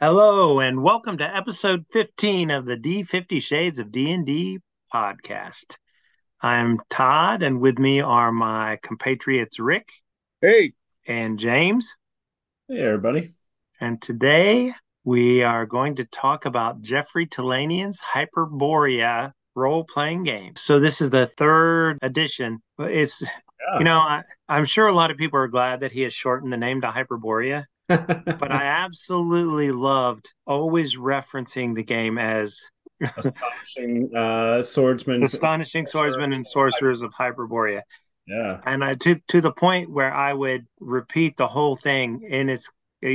Hello and welcome to episode 15 of the D50 Shades of D&D podcast. I'm Todd and with me are my compatriots Rick Hey, and James. Hey, everybody. And today we are going to talk about Jeffrey Talanian's Hyperborea role-playing game. So this is the third edition. It's, Yeah. I'm sure a lot of people are glad that he has shortened the name to Hyperborea. But I absolutely loved always referencing the game as Astonishing swordsman. Astonishing Swordsmen and Sorcerers of Hyperborea. Yeah. And to the point where I would repeat the whole thing in its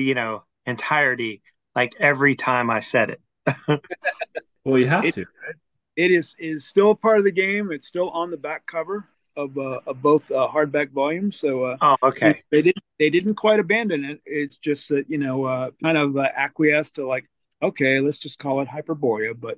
entirety, like every time I said it. Well, you have it to. it is still a part of the game. It's still on the back cover of both hardback volumes. So Oh, okay. they didn't quite abandon it. It's just that kind of acquiesced to like, okay, let's just call it Hyperborea. But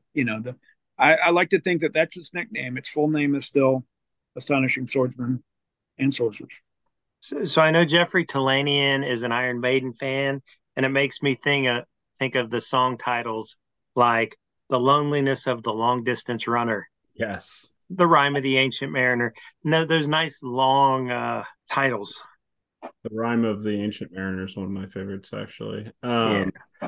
I like to think that that's its nickname. Its full name is still Astonishing Swordsman and Sorcerers. So I know Jeffrey Talanian is an Iron Maiden fan, and it makes me think of the song titles like "The Loneliness of the Long Distance Runner," Yes. "The Rime of the Ancient Mariner." No, those nice long titles. The Rime of the Ancient Mariner is one of my favorites, actually. Yeah.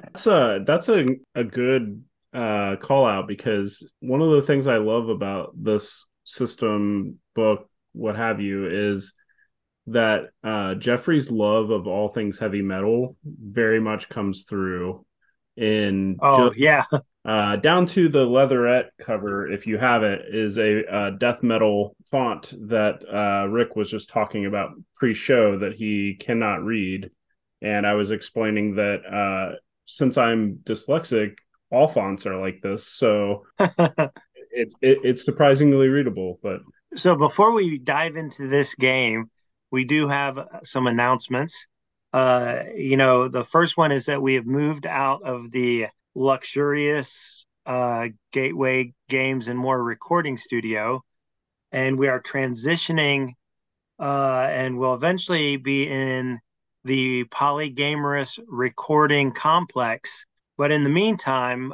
That's a good call out because one of the things I love about this system book, what have you, is that Jeffrey's love of all things heavy metal very much comes through in Oh, just yeah. down to the leatherette cover, if you have it, is a death metal font that Rick was just talking about pre-show that he cannot read. And I was explaining that since I'm dyslexic, all fonts are like this. So it's surprisingly readable. But So before we dive into this game, we do have some announcements. The first one is that we have moved out of the luxurious Gateway Games and More recording studio, and we are transitioning and will eventually be in the Polygamorous recording complex. But in the meantime,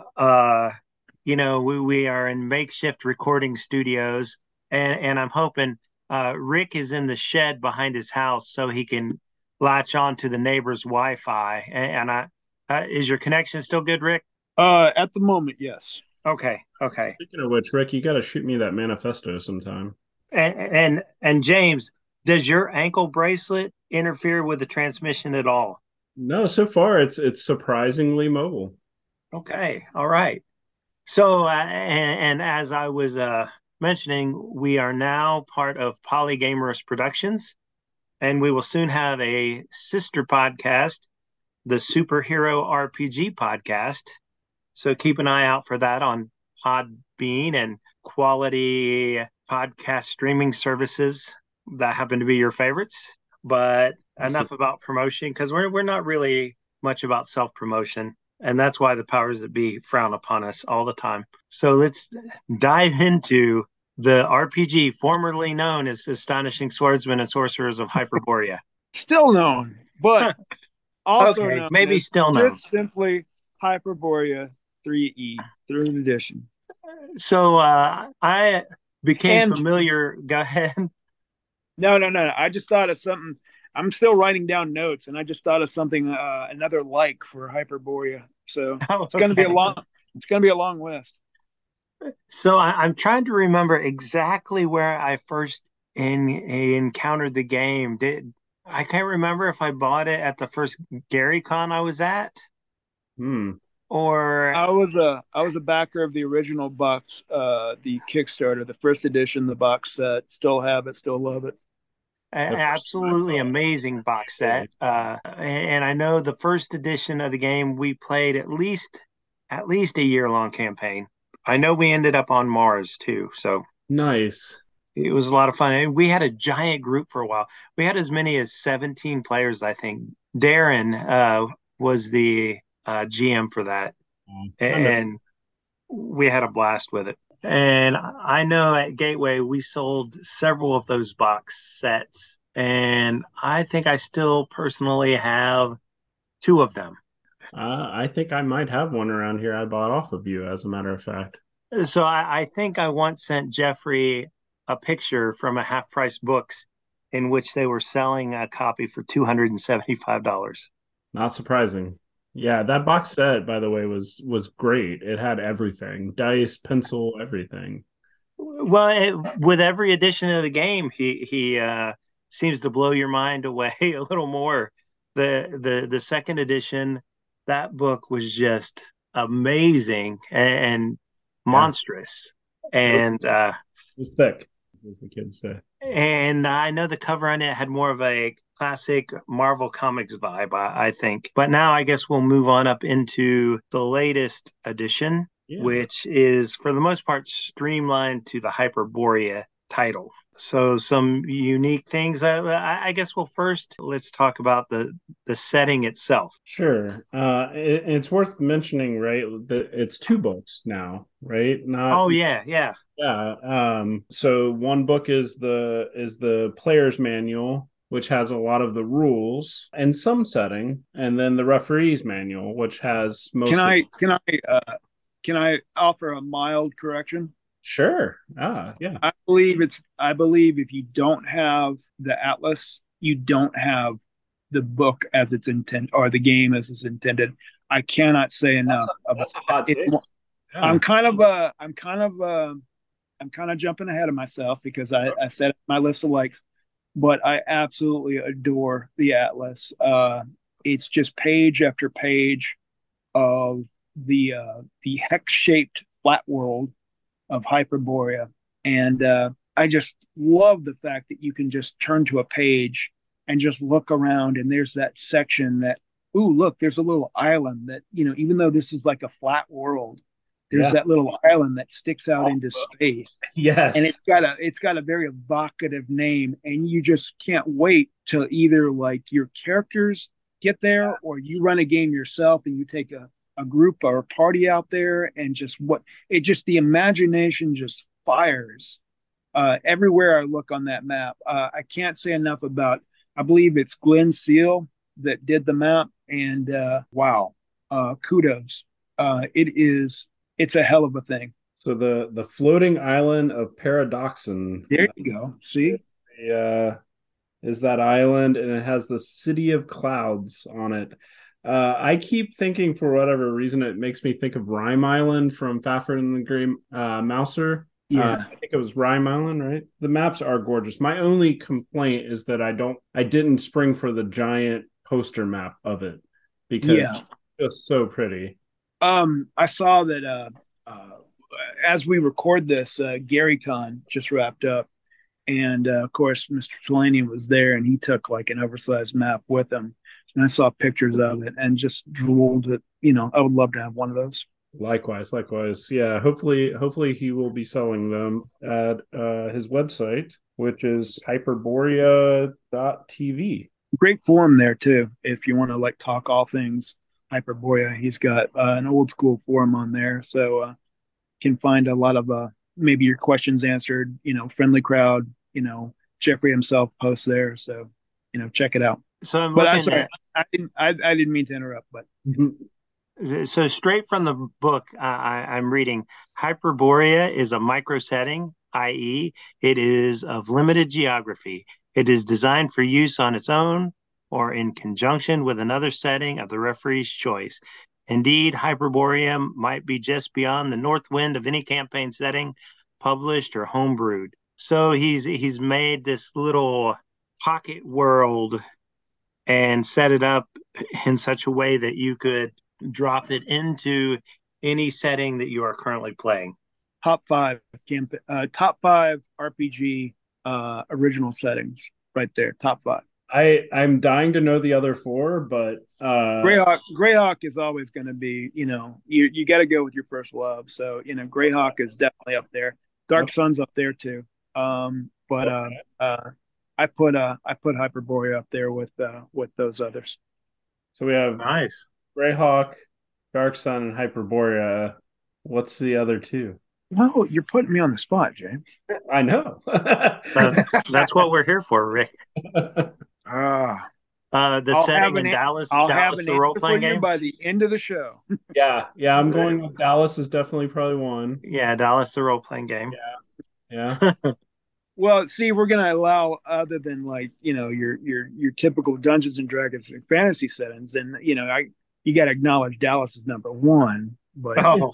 we are in makeshift recording studios, and I'm hoping Rick is in the shed behind his house so he can latch on to the neighbor's Wi-Fi. Is your connection still good, Rick? At the moment, yes. Okay, okay. speaking of which, Rick, you got to shoot me that manifesto sometime. And James, does your ankle bracelet interfere with the transmission at all? No, so far it's surprisingly mobile. Okay, all right. So, and as I was mentioning, we are now part of Polygamorous Productions, and we will soon have a sister podcast, the Superhero RPG Podcast. So keep an eye out for that on Podbean and quality podcast streaming services that happen to be your favorites. But enough about promotion because we're not really much about self promotion. And that's why the powers that be frown upon us all the time. So let's dive into the RPG formerly known as Astonishing Swordsmen and Sorcerers of Hyperborea. Still known, but also Okay, known maybe as still known. just simply Hyperborea 3E, third edition. So I became And familiar. Go ahead. no. I just thought of something. I'm still writing down notes, and I just thought of something, another like for Hyperborea. So Oh, it's going to be a okay. long. It's going to be a long list. So I'm trying to remember exactly where I first encountered the game. Did I can't remember if I bought it at the first Gary Con I was at, Hmm. or I was a backer of the original box, the Kickstarter, the first edition, the box set. Still have it. Still love it. an The first one I absolutely saw, amazing box really. set. And I know the first edition of the game we played at least a year long campaign. I know we ended up on Mars too, so Nice. it was a lot of fun. And we had a giant group for a while. We had as many as 17 players, I think. Darren was the GM for that, I know. and we had a blast with it. And I know at Gateway we sold several of those box sets, and I think I still personally have two of them. I think I might have one around here I bought off of you, as a matter of fact. So I think I once sent Jeffrey a picture from a Half Price Books in which they were selling a copy for $275. Not surprising. Yeah, that box set, by the way, was great. It had everything: dice, pencil, everything. Well, with every edition of the game, he seems to blow your mind away a little more. The second edition, that book was just amazing and Yeah, monstrous. And it was thick, as the kids say. and I know the cover on it had more of a classic Marvel Comics vibe, I think. But now I guess we'll move on up into the latest edition, Yeah, which is for the most part streamlined to the Hyperborea title. So some unique things. I guess well, first let's talk about the setting itself. sure. It's worth mentioning, right, that it's two books now, right? Not Oh yeah, yeah. Yeah. So one book is the player's manual, which has a lot of the rules and some setting, and then the referee's manual, which has Can most of. I can I can I offer a mild correction? Sure. Yeah. I believe if you don't have the atlas, you don't have the book as it's intended or the game as it's intended. I cannot say enough about That's a that. hot take. I'm Yeah. kind of I'm kind of jumping ahead of myself because I said my list of likes, but I absolutely adore the atlas. It's just page after page of the hex shaped flat world of Hyperborea. And I just love the fact that you can just turn to a page and just look around, and there's that section that, ooh, look, there's a little island that, even though this is like a flat world, there's Yeah. that little island that sticks out into space. And Yes. it's got a very evocative name, and you just can't wait till either like your characters get there or you run a game yourself and you take a group or a party out there and the imagination just fires everywhere I look on that map. I can't say enough about. I believe it's Glenn Seal that did the map, and wow, kudos. It's a hell of a thing. So the floating island of Paradoxon, There you go. See, uh, is that island, and it has the City of Clouds on it. I keep thinking, for whatever reason, it makes me think of Rhyme Island from Fafhrd and the Grey Mouser. yeah. I think it was Rhyme Island, right? The maps are gorgeous. My only complaint is that I didn't spring for the giant poster map of it because Yeah. it's just so pretty. I saw that as we record this, GaryCon just wrapped up, and of course, Mr. Delaney was there, and he took like an oversized map with him. And I saw pictures of it, and just drooled that I would love to have one of those. Likewise. Yeah, hopefully he will be selling them at his website, which is hyperborea.tv. Great forum there too, if you want to like talk all things Hyperborea. He's got an old school forum on there, so can find a lot of maybe your questions answered. Friendly crowd. Jeffrey himself posts there, so check it out. So I'm But I'm looking sorry, at I didn't mean to interrupt, but so straight from the book I'm reading, Hyperborea is a micro setting, i.e., it is of limited geography. It is designed for use on its own or in conjunction with another setting of the referee's choice. Indeed, Hyperborea might be just beyond the north wind of any campaign setting, published or homebrewed. So he's made this little pocket world and set it up in such a way that you could drop it into any setting that you are currently playing. top 5 RPG original settings right there. Top 5. I'm dying to know the other four, but Greyhawk is always going to be, you got to go with your first love. So, Greyhawk is definitely up there. Dark Sun's up there too. But I put Hyperborea up there with those others. so we have Nice. Greyhawk, Dark Sun, and Hyperborea. What's the other two? Well, you're putting me on the spot, James. I know. That's what we're here for, Rick. Ah, The I'll have setting an in an- Dallas, I'll have Dallas, an the role answer for playing you game. by the end of the show. Yeah, I'm going with Dallas is definitely probably one. Yeah, Dallas, the role playing game. Yeah. Well, see, we're gonna allow other than like your typical Dungeons and Dragons and fantasy settings, and you got to acknowledge Dallas is number one. But Oh,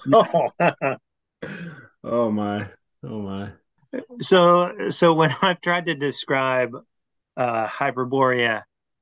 Oh my. Oh my. so when I've tried to describe Hyperborea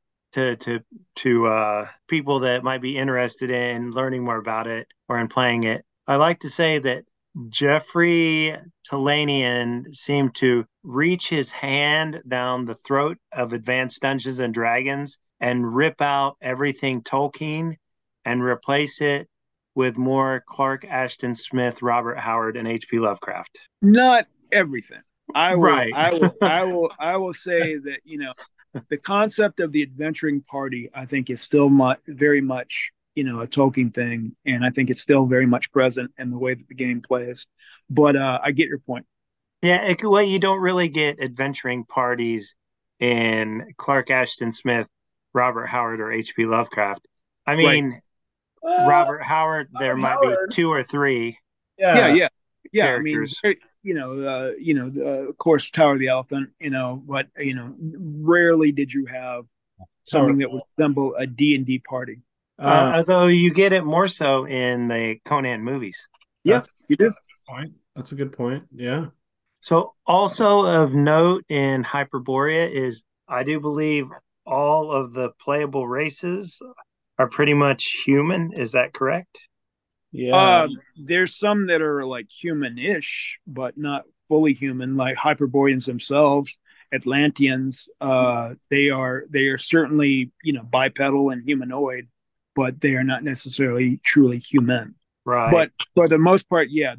to people that might be interested in learning more about it or in playing it, I like to say that Jeffrey Talanian seemed to reach his hand down the throat of Advanced Dungeons and Dragons and rip out everything Tolkien and replace it with more Clark Ashton Smith, Robert Howard, and H.P. Lovecraft. not everything. I will, Right. I will, I will, I will say that the concept of the adventuring party, I think, is still very much a Tolkien thing, and I think it's still very much present in the way that the game plays. But I get your point. Yeah, well, you don't really get adventuring parties in Clark Ashton Smith, Robert Howard, or H.P. Lovecraft. I Right. mean, Well, Robert Howard, there Robert might be Howard. two or three Yeah, Yeah. yeah, yeah. I mean, characters. of course, Tower of the Elephant. But rarely did you have Howard. something that would resemble a D&D party. Um, Although you get it more so in the Conan movies. Yeah, that's you do. that's a good point. That's a good point. Yeah. So, also of note in Hyperborea is I do believe all of the playable races are pretty much human. Is that correct? Yeah. There's some that are like human-ish, but not fully human, like Hyperboreans themselves, Atlanteans. They are certainly bipedal and humanoid, but they are not necessarily truly human. Right. But for the most part, yeah,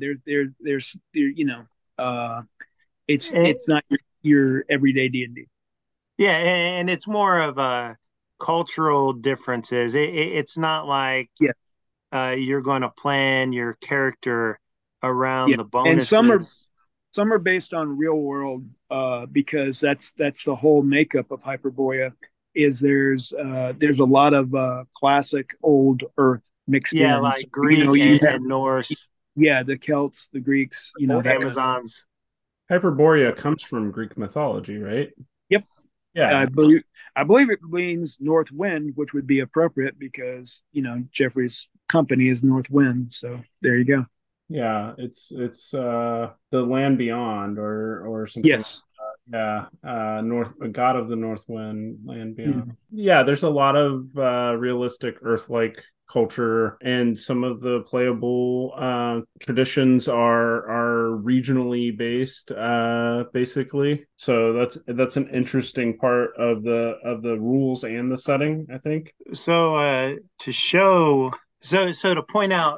uh, And, it's not your everyday D&D. yeah, and it's more of cultural differences. It's not like Yeah, you're going to plan your character around yeah, the and bonuses. some are based on real world because that's the whole makeup of Hyperborea is there's a lot of classic old Earth mixed Yeah, in. So, like Greek you have and Norse, the Celts, the Greeks, that kind of thing. Amazons. Hyperborea comes from Greek mythology, right? Yep, I Yeah. believe I believe it means North Wind, which would be appropriate because Jeffrey's company is North Wind. So there you go. Yeah. It's the land beyond or something. Yes. Yeah, North God of the North Wind, Land Yeah. Beyond. Yeah, there's a lot of realistic Earth-like culture, and some of the playable traditions are regionally based, basically. So that's an interesting part of the rules and the setting, I think. So to show, so to point out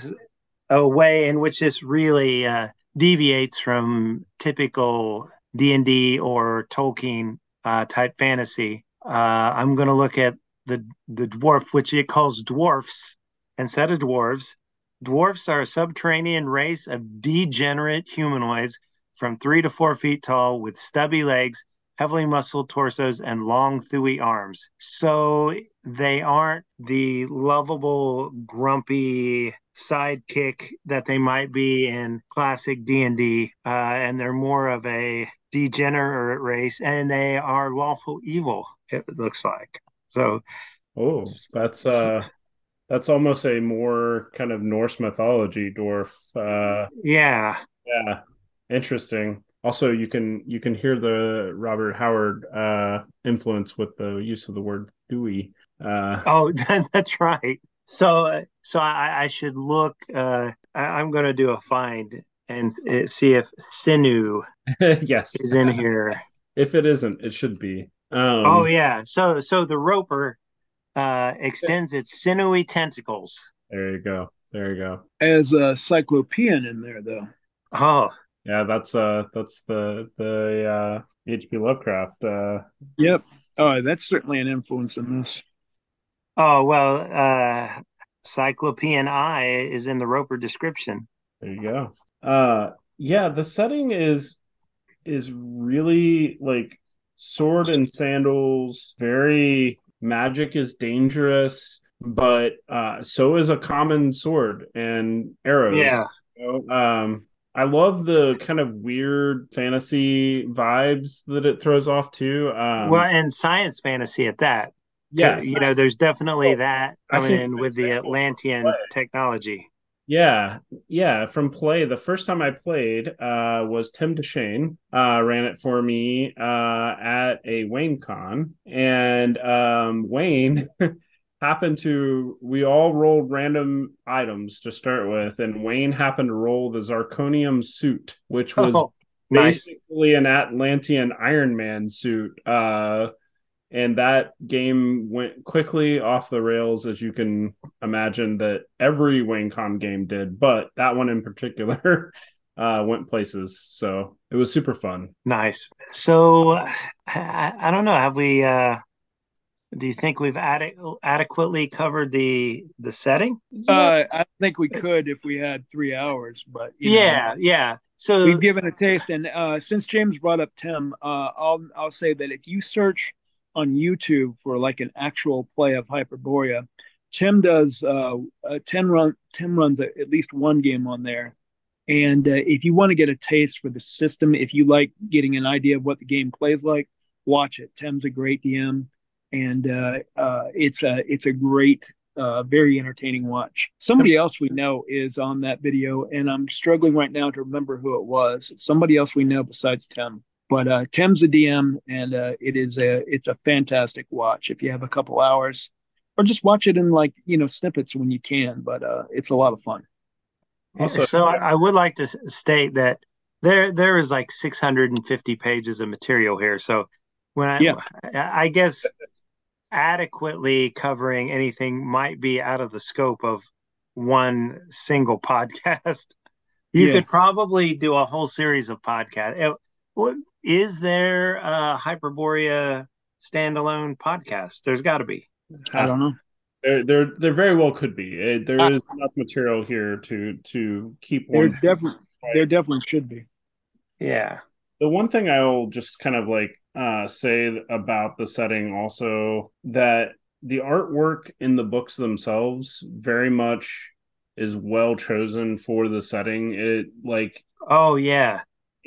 a way in which this really deviates from typical D&D or Tolkien type fantasy. I'm going to look at the dwarf, which it calls dwarfs instead of dwarves. Dwarfs are a subterranean race of degenerate humanoids from 3 to 4 feet tall with stubby legs, heavily muscled torsos, and long, thewy arms. So they aren't the lovable, grumpy sidekick that they might be in classic D&D, and they're more of a degenerate race, and they are lawful evil. It looks like so. Oh, that's almost a more kind of Norse mythology dwarf. Yeah. Yeah, interesting. Also, you can hear the Robert Howard influence with the use of the word "thewy." Oh, that's right. So I should look. I'm going to do a find and see if Sinew Yes, is in here. if it isn't, it should be. Oh yeah. So the roper extends its sinewy tentacles. There you go. There you go. As a cyclopean in there though. Oh, Yeah, that's the H.P. Lovecraft. Yep. Oh, that's certainly an influence in this. oh well. Cyclopean eye is in the roper description. There you go. Yeah, the setting is really like sword and sandals, very magic is dangerous, but so is a common sword and arrows. Yeah. I love the kind of weird fantasy vibes that it throws off too. Well, and science fantasy at that. Yeah, There's definitely that I coming can give in with the examples from Atlantean play. technology. Yeah, yeah. From play, the first time I played was Tim DeShane. Ran it for me at a Wayne Con, and Wayne happened to. We all rolled random items to start with, and Wayne happened to roll the Zirconium suit, which was Oh, nice. basically an Atlantean Iron Man suit. And that game went quickly off the rails, as you can imagine that every WayneCon game did, but that one in particular went places. So it was super fun. Nice. So I don't know. Have we do you think we've adequately covered the setting? Yeah. I think we could if we had 3 hours, but Yeah, yeah. we've So given a taste. And since James brought up Tim, I'll say that if you search on YouTube for like an actual play of Hyperborea, Tim does Tim runs at least one game on there. And if you want to get a taste for the system, if you like getting an idea of what the game plays like, watch it. Tim's a great DM, and it's a great, very entertaining watch. Somebody else we know is on that video, and I'm struggling right now to remember who it was. Somebody else we know besides Tim, but Tim's a DM, and it's a fantastic watch if you have a couple hours, or just watch it in like snippets when you can. But it's a lot of fun. Also, so I would like to state that there is like 650 pages of material here. So when Yeah. I guess adequately covering anything might be out of the scope of one single podcast. You Yeah. could probably do a whole series of podcasts. Is there a Hyperborea standalone podcast? There's got to be. I don't know. there very well could be. There Uh, is enough material here to keep there one. definitely there definitely should be. Yeah. The one thing I'll just kind of like say about the setting also, that the artwork in the books themselves very much is well chosen for the setting. It like Oh yeah.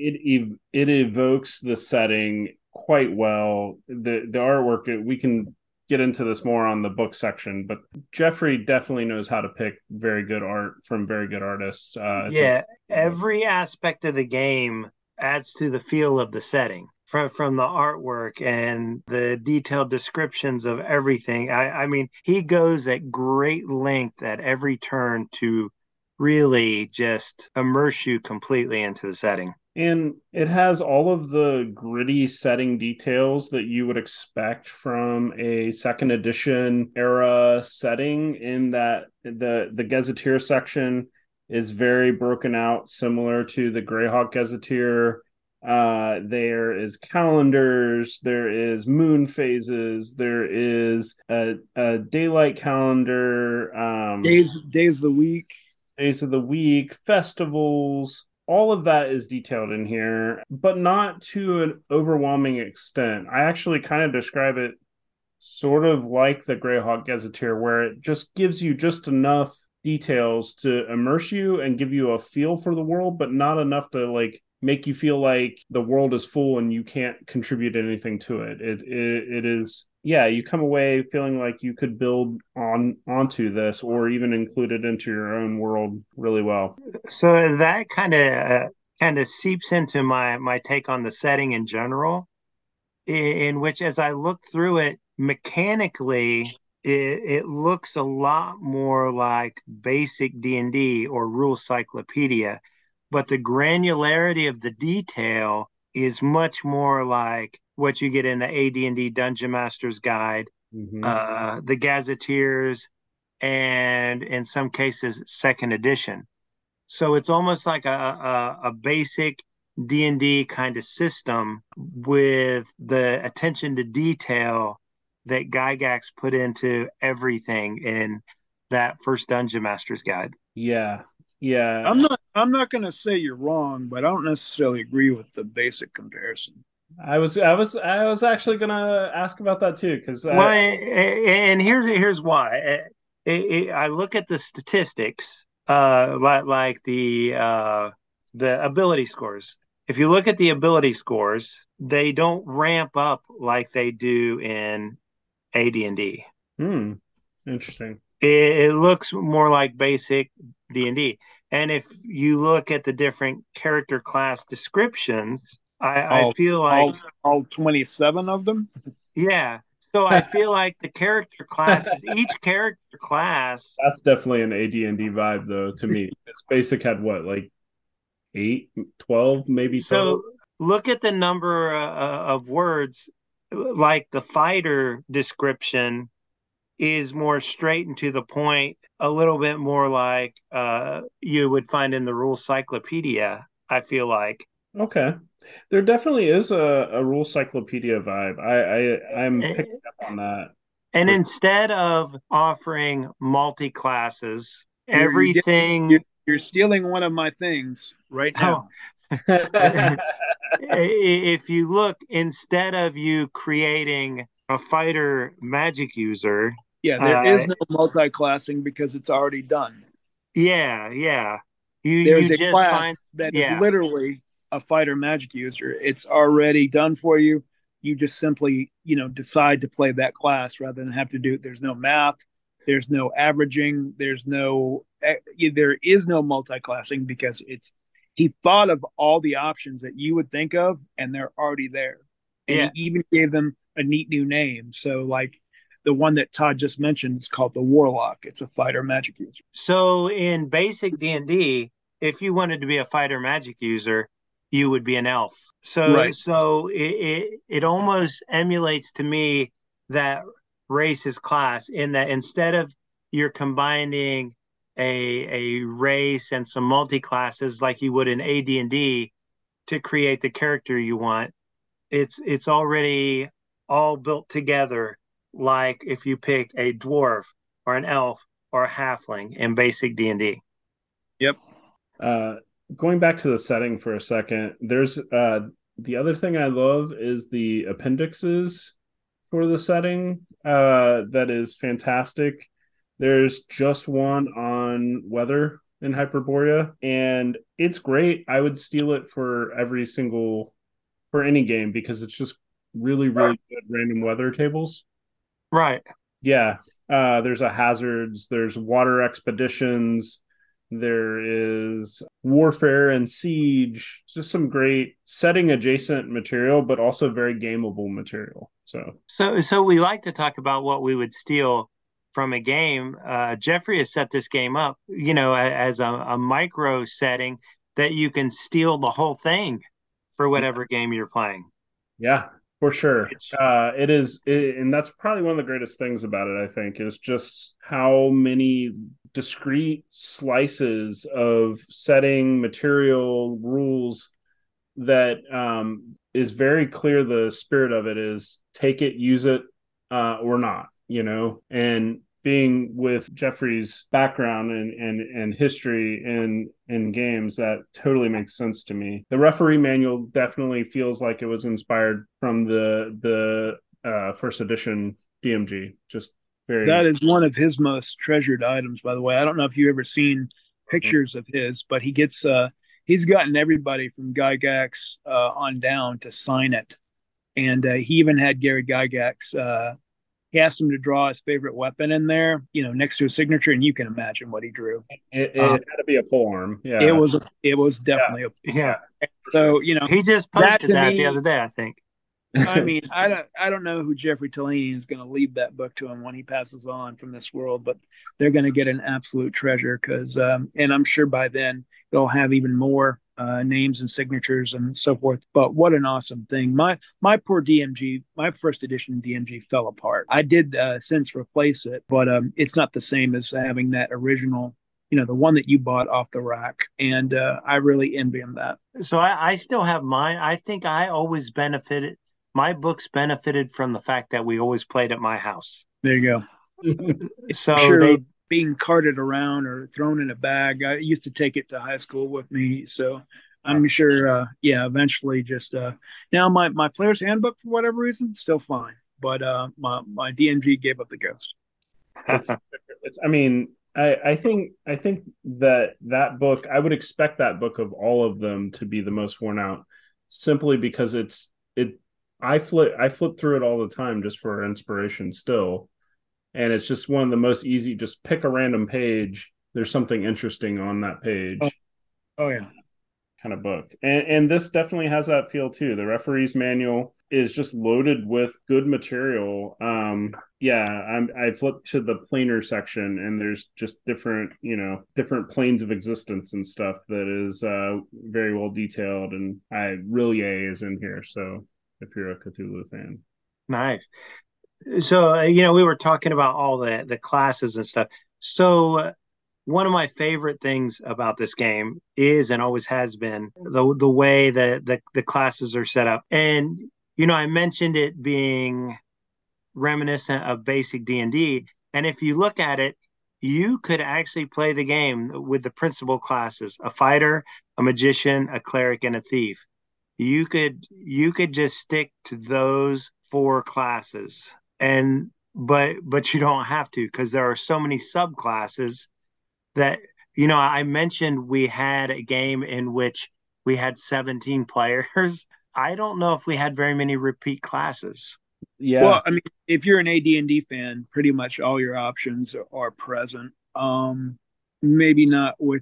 it evokes the setting quite well. The artwork, we can get into this more on the book section, but Jeffrey definitely knows how to pick very good art from very good artists. It's a Yeah. Every aspect of the game adds to the feel of the setting. From the artwork and the detailed descriptions of everything. I mean, he goes at great length at every turn to really just immerse you completely into the setting. And it has all of the gritty setting details that you would expect from a second edition era setting, in that the Gazetteer section is very broken out, similar to the Greyhawk Gazetteer. There is calendars, there is moon phases, there is a daylight calendar, Days of the week. days of the week, festivals. All of that is detailed in here, but not to an overwhelming extent. I actually kind of describe it sort of like the Greyhawk Gazetteer, where it just gives you just enough details to immerse you and give you a feel for the world, but not enough to like make you feel like the world is full and you can't contribute anything to it. It is, yeah, you come away feeling like you could build onto this or even include it into your own world really well. So that kind of seeps into my take on the setting in general, in which as I look through it mechanically, it looks a lot more like basic D&D or rule cyclopedia, but the granularity of the detail is much more like what you get in the AD&D Dungeon Master's Guide, Mm-hmm. the Gazetteers, and in some cases, second edition. So it's almost like a basic D&D kind of system with the attention to detail that Gygax put into everything in that first Dungeon Master's Guide. Yeah, yeah. I'm not going to say you're wrong, but I don't necessarily agree with the basic comparison. I was actually gonna ask about that too, because Well, and here's why. I look at the statistics, like the ability scores. If you look at the ability scores, they don't ramp up like they do in AD&D. hmm, interesting. It looks more like basic D&D. And if you look at the different character class descriptions, I All feel like, all all 27 of them. yeah. So I feel like the character classes, each character class. That's definitely an AD&D vibe, though, to me. It's basic had what, like 8, 12, maybe total? So look at the number of words, like the fighter description is more straight and to the point, a little bit more like you would find in the rules cyclopedia, I feel like. Okay. There definitely is a rule cyclopedia vibe. I'm picking up on that And for instead of offering multi classes, You're, you're everything. you're stealing one of my things right Oh, now. sure. if you look, instead of you creating a fighter magic user, Yeah, there uh, is no multi-classing because it's already done. yeah, yeah, you There's a just class find, that is yeah, literally a fighter magic user. It's already done for you. You just simply, decide to play that class rather than have to do it. There's no math, there's no averaging, there is no multi-classing because he thought of all the options that you would think of and they're already there. And yeah. he even gave them a neat new name. So like the one that Todd just mentioned is called the Warlock. It's a fighter magic user. So in basic D&D, if you wanted to be a fighter magic user, you would be an elf. So Right. so it almost emulates to me that race's class, in that instead of you're combining a race and some multi classes like you would in AD&D to create the character you want, it's already all built together, like if you pick a dwarf or an elf or a halfling in basic D&D. Yep. Uh, Going back to the setting for a second, there's the other thing I love is the appendixes for the setting. That is fantastic. There's just one on weather in Hyperborea, and it's great. I would steal it for any game because it's just really, really good random weather tables. Right. Yeah. There's a hazards, there's water expeditions, there is warfare and siege, just some great setting adjacent material, but also very gameable material. So So we like to talk about what we would steal from a game. Jeffrey has set this game up, as a micro setting that you can steal the whole thing for whatever game you're playing. yeah, for sure. Which, And that's probably one of the greatest things about it, I think, is just how many discrete slices of setting, material, rules that is very clear. The spirit of it is take it, use it, or not, and being with Jeffrey's background and history in games, that totally makes sense to me. The referee manual definitely feels like it was inspired from the first edition DMG. Just That very. is one of his most treasured items, by the way. I don't know if you've ever seen pictures of his, but he's gotten everybody from Gygax on down to sign it. And he even had Gary Gygax. He asked him to draw his favorite weapon in there, next to his signature, and you can imagine what he drew. It Um, had to be a pole arm. it Yeah, was it was yeah, definitely a yeah, yeah, for sure. so he just that posted to that the me. other day, I think. I mean, I don't know who Jeffrey Tellini is going to leave that book to him when he passes on from this world, but they're going to get an absolute treasure because, and I'm sure by then they'll have even more names and signatures and so forth. But what an awesome thing! My poor DMG, my first edition DMG fell apart. I did since replace it, but it's not the same as having that original. The one that you bought off the rack, and I really envy him that. So I still have mine. I think I always benefited, my books benefited from the fact that we always played at my house. There you go. I'm So sure they, being carted around or thrown in a bag. I used to take it to high school with me, so I'm sure. Yeah, eventually, just now my player's handbook for whatever reason still fine, but my DMG gave up the ghost. It's it's I mean, I think that book, I would expect that book of all of them to be the most worn out, simply because it I flip through it all the time just for inspiration still. And it's just one of the most easy, just pick a random page. There's something interesting on that Oh, page oh yeah. kind of book. And this definitely has that feel too. The referee's manual is just loaded with good material. Yeah, I flipped to the planar section, and there's just different planes of existence and stuff that is very well detailed. And Rillier is in here, so if you're a Cthulhu fan. Nice. So, we were talking about all the classes and stuff. So, one of my favorite things about this game is and always has been the way the classes are set up. And I mentioned it being reminiscent of basic D&D, and if you look at it, you could actually play the game with the principal classes: a fighter, a magician, a cleric, and a thief. You could just stick to those four classes, and but you don't have to, because there are so many subclasses that I mentioned we had a game in which we had 17 players. I don't know if we had very many repeat classes. Yeah, Well, I mean, if you're an AD&D fan, pretty much all your options are present. Maybe not with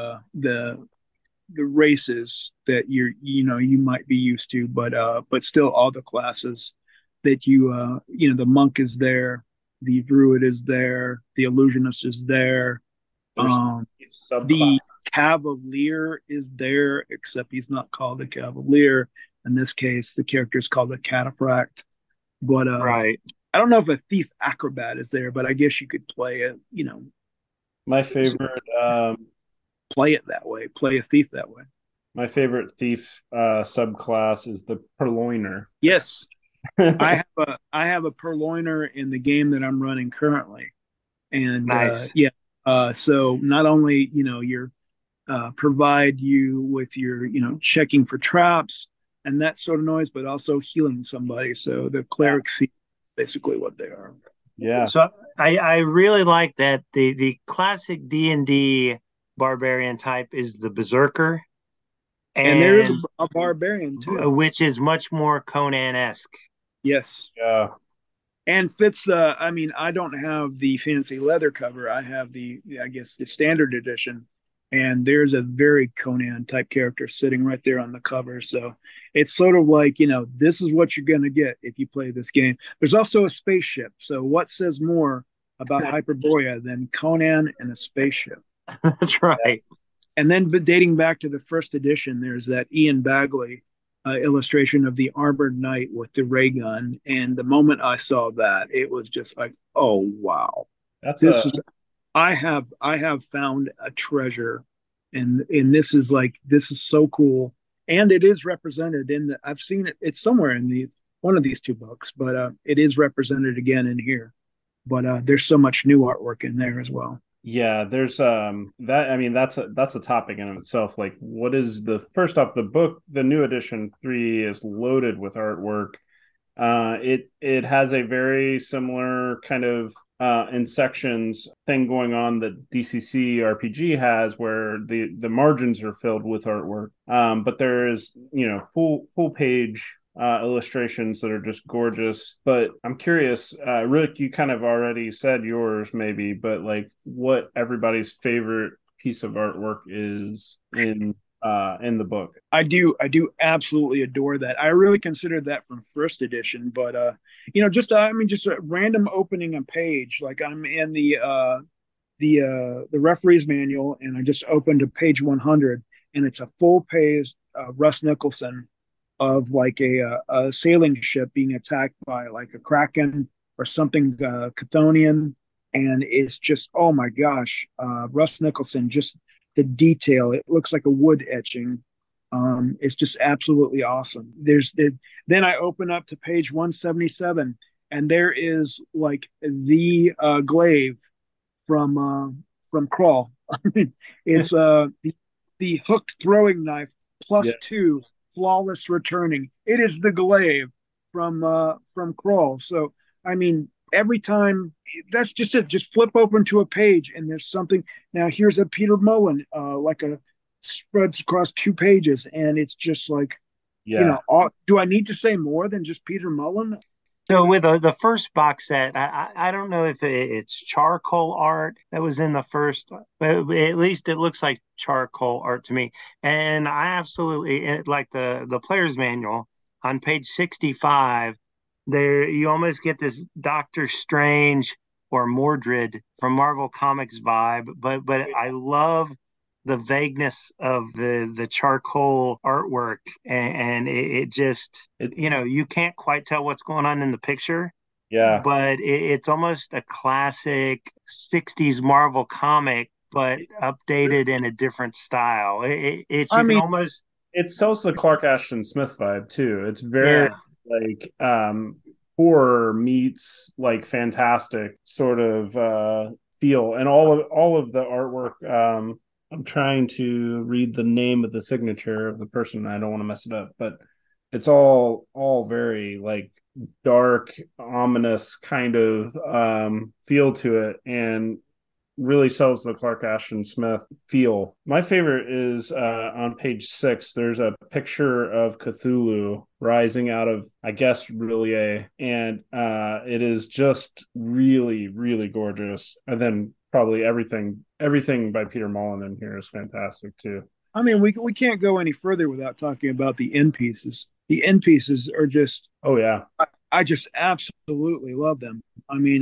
the races that you might be used to, but still all the classes that the monk is there, the druid is there, the illusionist is there, there's um, the subclasses. cavalier is there, except he's not called a cavalier. In this case, the character is called a cataphract. But Right. I don't know if a thief acrobat is there, but I guess you could play it, My favorite play it that way, play a thief that way. my favorite thief subclass is the purloiner. Yes, I have a purloiner in the game that I'm running currently, and Nice. yeah, so not only you're provide you with your checking for traps and that sort of noise, but also healing somebody. So the cleric thief is basically what they are. Yeah, So I really like that the classic D&D barbarian type is the berserker, And there is and a barbarian too. which is much more Conan-esque. Yes. yeah. And fits I mean, I don't have the fancy leather cover. I have I guess, the standard edition. And there's a very Conan type character sitting right there on the cover. So it's sort of like, this is what you're going to get if you play this game. There's also a spaceship. So what says more about Hyperborea than Conan and a spaceship? That's right. And then dating back to the first edition, there's that Ian Bagley illustration of the armored knight with the ray gun. And the moment I saw that, it was just like, oh wow, That's this a is I have found a treasure, and this is so cool, and it is represented in the I've seen it. It's somewhere in the one of these two books, but it is represented again in here. But there's so much new artwork in there as well. Yeah, there's that, I mean, that's a topic in itself. Like, what is the first off, the book, the new edition 3 is loaded with artwork. It has a very similar kind of in sections thing going on that DCC RPG has, where the margins are filled with artwork. But there is, full page illustrations that are just gorgeous. But I'm curious, Rick, you kind of already said yours maybe, but like, what everybody's favorite piece of artwork is in the book. I do absolutely adore that. I really considered that from first edition, but just I mean, just a random opening a page. Like I'm in the referee's manual, and I just opened to page 100, and it's a full page Russ Nicholson of like a sailing ship being attacked by like a kraken or something Chthonian, and it's just, oh my gosh, Russ Nicholson, just the detail. It looks like a wood etching. It's just absolutely awesome. Then I open up to page 177, and there is like the glaive from Crawl. It's the hooked throwing knife plus Yes. 2, flawless returning. It is the glaive from Kroll. So I mean, every time that's just it. Just flip open to a page and there's something. Now here's a Peter Mullen, like a spreads across 2 pages, and it's just like, Yeah. do I need to say more than just Peter Mullen? So with the first box set, I don't know if it's charcoal art that was in the first, but at least it looks like charcoal art to me. And I absolutely like the player's manual on page 65. There, you almost get this Doctor Strange or Mordred from Marvel Comics vibe, but I love the vagueness of the charcoal artwork, and it just, It's you can't quite tell what's going on in the picture, yeah. but it's almost a classic 60s Marvel comic, but updated in a different style. It's I you can mean, almost, It sells the Clark Ashton Smith vibe too. It's very yeah. like horror meets like fantastic sort of feel, and all of the artwork. I'm trying to read the name of the signature of the person. I don't want to mess it up, but it's all very like dark, ominous kind of feel to it, and really sells the Clark Ashton Smith feel. My favorite is on page 6. There's a picture of Cthulhu rising out of, I guess, R'lyeh, and it is just really, really gorgeous. And then probably everything by Peter Mullen in here is fantastic too. I mean, we can't go any further without talking about the end pieces. The end pieces are just, Oh yeah, I just absolutely love them. I mean,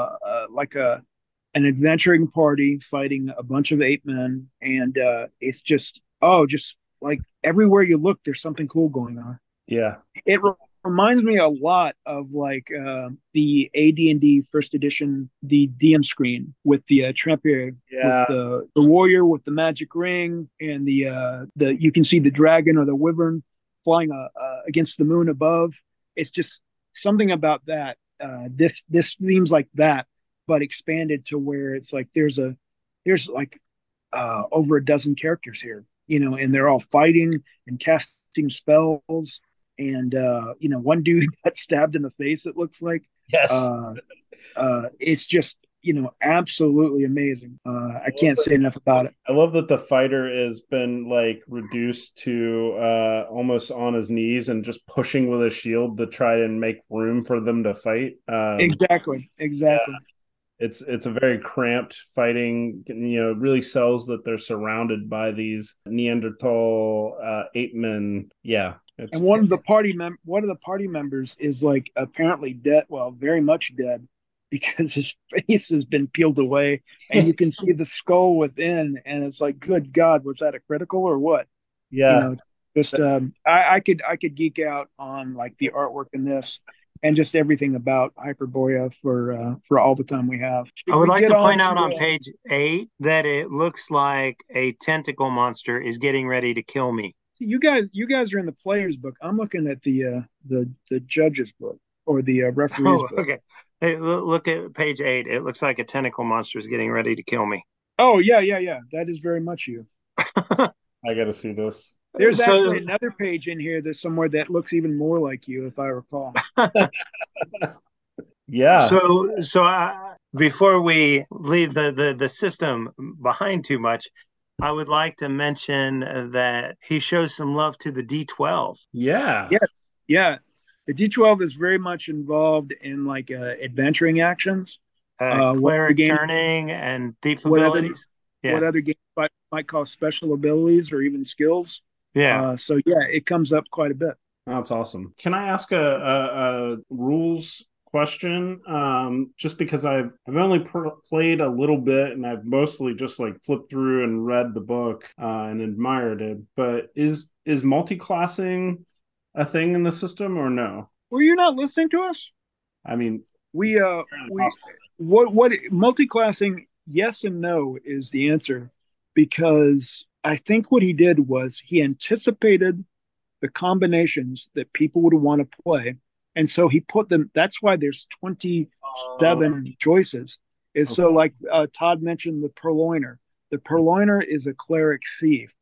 like an adventuring party fighting a bunch of ape men, and it's just, just like everywhere you look, there's something cool going on. yeah, Reminds me a lot of like the AD&D first edition, the DM screen with the Trampier, with yeah. the warrior with the magic ring, and the you can see the dragon or the wyvern flying against the moon above. It's just something about that. This seems like that, but expanded to where it's like there's like over a dozen characters here, and they're all fighting and casting spells. And one dude got stabbed in the face, it looks like. Yes. uh it's just, absolutely amazing. I can't say enough about it. I love that the fighter has been like reduced to almost on his knees and just pushing with a shield to try and make room for them to fight. Exactly. Yeah, Exactly. it's a very cramped fighting. It really sells that they're surrounded by these Neanderthal ape men. Yeah, it's And one of the party members is like apparently dead, well, very much dead, because his face has been peeled away, and you can see the skull within, and it's like, good God, was that a critical or what? You yeah. know, just I could geek out on like the artwork in this and just everything about Hyperborea for all the time we have. I Should would we like get to on point out on to page 8 that it looks like a tentacle monster is getting ready to kill me. you guys are in the player's book. I'm looking at the judge's book, or the referee's Oh, book. okay. Hey, look at page 8. It looks like a tentacle monster is getting ready to kill me. Oh, yeah, yeah, yeah. That is very much you. I got to see this. There's actually So, another page in here that's somewhere that looks even more like you, if I recall. Yeah, before we leave the system behind too much, I would like to mention that he shows some love to the D12. yeah, Yeah, yeah. The D12 is very much involved in like adventuring actions. What other Cleric game? turning and thief What other abilities. what Yeah, other games might call special abilities or even skills? yeah. So yeah, it comes up quite a bit. that's awesome. Can I ask a rules question? Just because I've only played a little bit, and I've mostly just like flipped through and read the book and admired it. But is multi-classing a thing in the system or no? Were you not listening to us? I mean, We we what multi-classing, yes and no is the answer, because I think what he did was he anticipated the combinations that people would want to play, and so he put them. That's why there's uh, 27 choices. Is so okay. like Todd mentioned the purloiner. The purloiner is a cleric thief.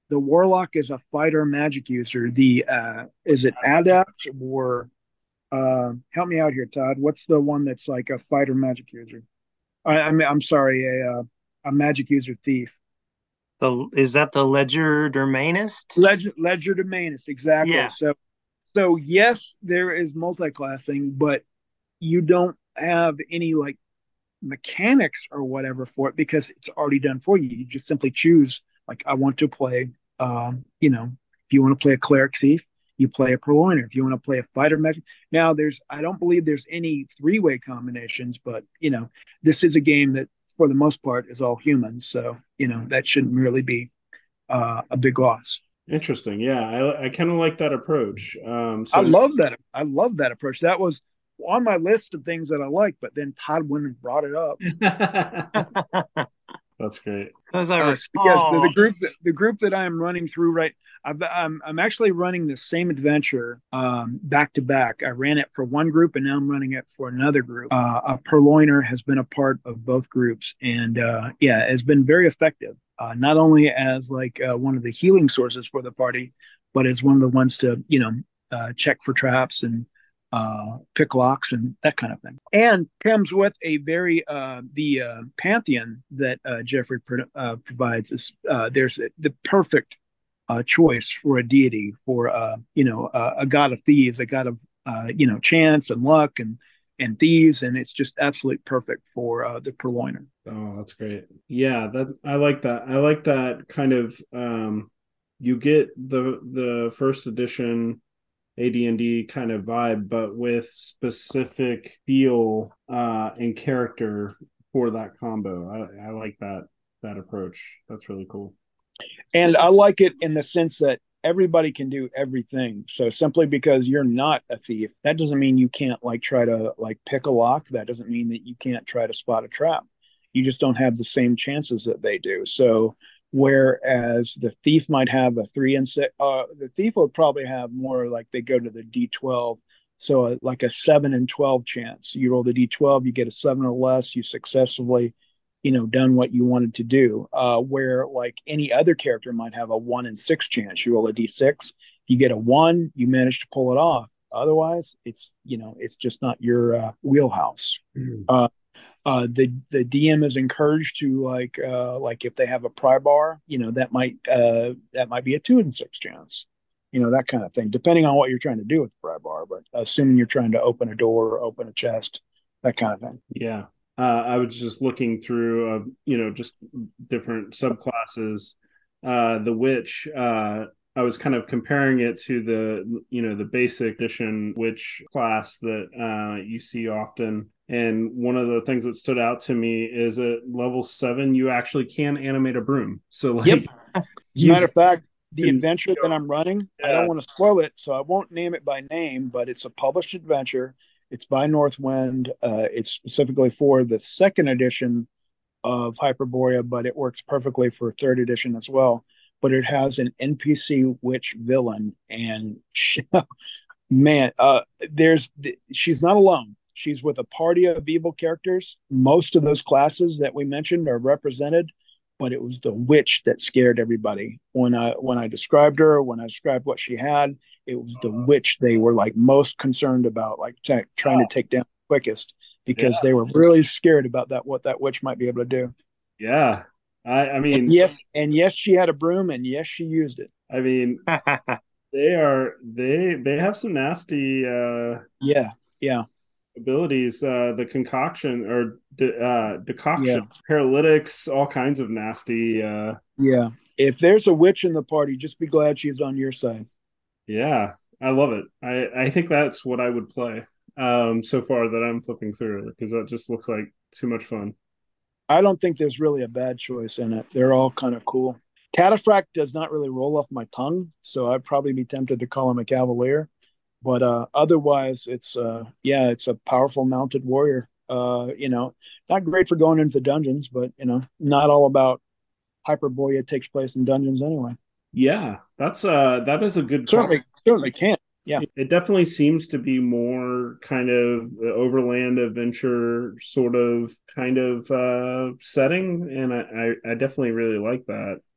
The warlock is a fighter magic user. The is it adept or help me out here, Todd? What's the one that's like a fighter magic user? I'm sorry, a magic user thief. Is that the Legerdemainist? Legerdemainist, exactly. Yeah. So yes, there is multi-classing, but you don't have any like mechanics or whatever for it because it's already done for you. You just simply choose like I want to play. If you want to play a cleric thief, you play a purloiner. If you want to play a fighter magic, now I don't believe there's any three-way combinations, but this is a game that for the most part is all humans, so that shouldn't really be a big loss. Interesting. Yeah, I kind of like that approach. I So love that. I love that approach. That was on my list of things that I like, but then Todd went and brought it up. that's great. Because I Yes, recall. the group that I am running through I'm actually running the same adventure back to back. I ran it for one group and now I'm running it for another group. A purloiner has been a part of both groups and yeah, has been very effective. Not only as like one of the healing sources for the party, but as one of the ones to check for traps and pick locks and that kind of thing. And comes with a very the pantheon that Jeffrey provides is there's the perfect choice for a deity for a god of thieves, a god of chance and luck and thieves, and it's just absolutely perfect for the purloiner. Oh, that's great. Yeah, that I like that. I like that kind of you get the first edition AD&D kind of vibe, but with specific feel and character for that combo. I like that approach. That's really cool. And I like it in the sense that everybody can do everything. So simply because you're not a thief, that doesn't mean you can't like try to like pick a lock. That doesn't mean that you can't try to spot a trap. You just don't have the same chances that they do. So whereas the thief might have a 3 and 6, the thief would probably have more like they go to the D12. So like a 7 and 12 chance. You roll the D12, you get a 7 or less, you successfully done what you wanted to do. Where like any other character might have a 1 in 6 chance. You roll a d6, you get a 1, you manage to pull it off. Otherwise, it's just not your wheelhouse. Mm. The DM is encouraged to like if they have a pry bar, that might be a 2 in 6 chance. That kind of thing, depending on what you're trying to do with the pry bar. But assuming you're trying to open a door, or open a chest, that kind of thing. Yeah. I was just looking through, just different subclasses. The witch, I was kind of comparing it to the basic edition witch class that you see often. And one of the things that stood out to me is at level 7, you actually can animate a broom. So like, Yep. As a matter of fact, the can, adventure that I'm running, I yeah, don't want to spoil it, so I won't name it by name, but it's a published adventure. It's by Northwind. It's specifically for the second edition of Hyperborea, but it works perfectly for third edition as well. But it has an NPC witch villain, and man, she's not alone. She's with a party of evil characters. Most of those classes that we mentioned are represented, but it was the witch that scared everybody. When I described her, when I described what she had, it was the witch they were like most concerned about, like trying to take down quickest because yeah, they were really scared about that what that witch might be able to do. yeah. I And mean, yes, she had a broom, and yes, she used it. I mean, they have some nasty Yeah, yeah, abilities. The concoction or yeah, decoction, paralytics, all kinds of nasty. yeah. If there's a witch in the party, just be glad she's on your side. Yeah, I love it. I think that's what I would play. So far that I'm flipping through because that just looks like too much fun. I don't think there's really a bad choice in it. They're all kind of cool. Cataphract does not really roll off my tongue, so I'd probably be tempted to call him a cavalier. But otherwise, it's a powerful mounted warrior. Not great for going into dungeons, but not all about Hyperborea takes place in dungeons anyway. Yeah, that is a good call. Certainly can. Yeah. It definitely seems to be more kind of overland adventure sort of kind of setting, and I definitely really like that.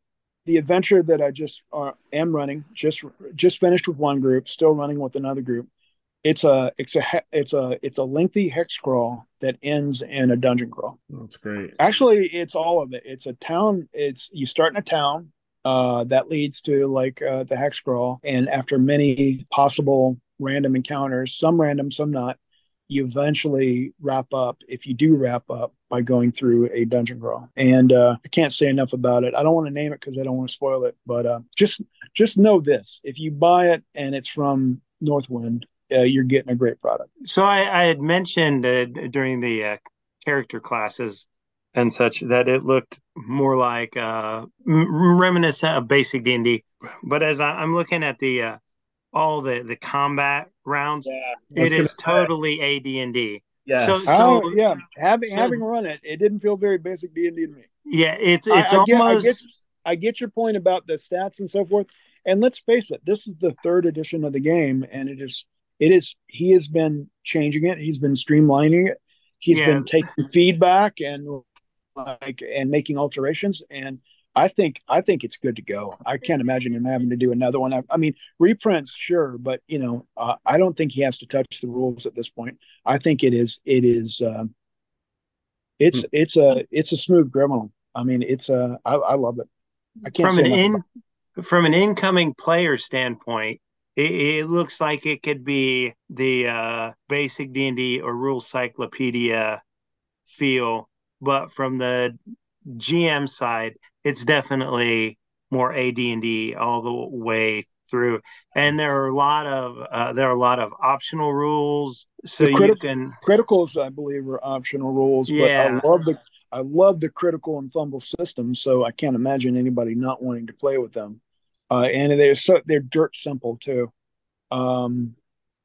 the adventure that I just am running, just finished with one group, still running with another group. It's a lengthy hex crawl that ends in a dungeon crawl. That's great. Actually, it's all of it. It's a town. It's you start in a town that leads to like the hex crawl, and after many possible random encounters, some random, some not, you eventually wrap up. If you do wrap up by going through a dungeon crawl, and I can't say enough about it. I don't want to name it because I don't want to spoil it, but just know this: if you buy it and it's from Northwind, you're getting a great product. So I had mentioned during the character classes and such that it looked more like reminiscent of basic D&D. But as I'm looking at the all the combat rounds, Yeah, it is totally AD&D. yes. Oh yeah, So having run it, it didn't feel very basic D&D to me. yeah, it's I almost I get your point about the stats and so forth. And let's face it, this is the third edition of the game, and he has been changing it. He's been streamlining it. He's yeah. been taking feedback and making alterations. And I think it's good to go. I can't imagine him having to do another one. I mean, reprints, sure, but I don't think he has to touch the rules at this point. I think it's a smooth criminal. I mean, I love it. I can't From say an enough about in from an incoming player standpoint, it looks like it could be the basic D&D or rule cyclopedia feel, but from the GM side, it's definitely more AD&D all the way through. And there are a lot of optional rules, so the you can criticals. I believe are optional rules, but yeah. I love the critical and fumble system. So I can't imagine anybody not wanting to play with them. And they're dirt simple too. Um,